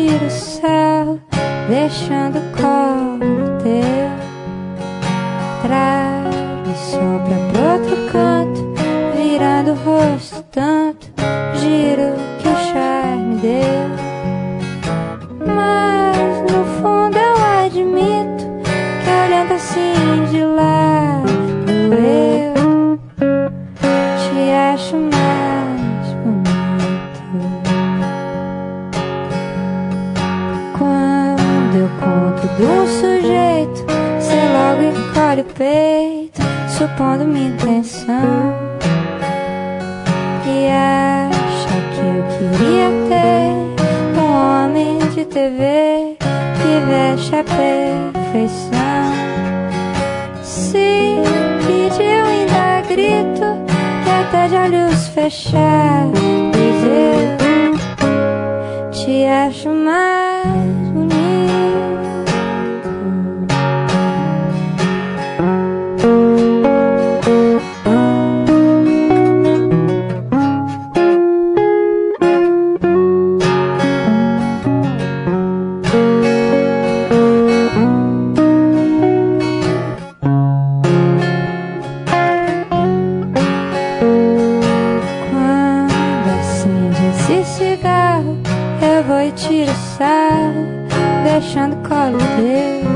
tiro o céu, deixando o colo teu. Traz, me sopra pro outro canto, virando o rosto tanto, giro que o charme deu. Mas no fundo eu admito que olhando assim de lado eu te acho mais bonito. Quando eu conto de um sujeito, cê logo encolhe o peito, supondo minha intenção, e acha que eu queria ter um homem de TV que veste a perfeição. Se pediu ainda grito, que até de olhos fechados eu te acho mais bonito. Esse cigarro eu vou e tiro o sarro, deixando o colo teu.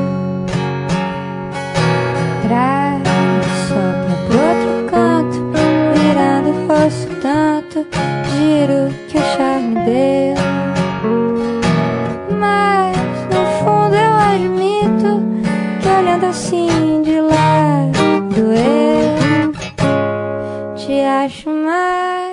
Traz, sopra pro outro canto, virando o rosto tanto, giro que o charme deu. Mas no fundo eu admito que olhando assim de lado eu te acho mais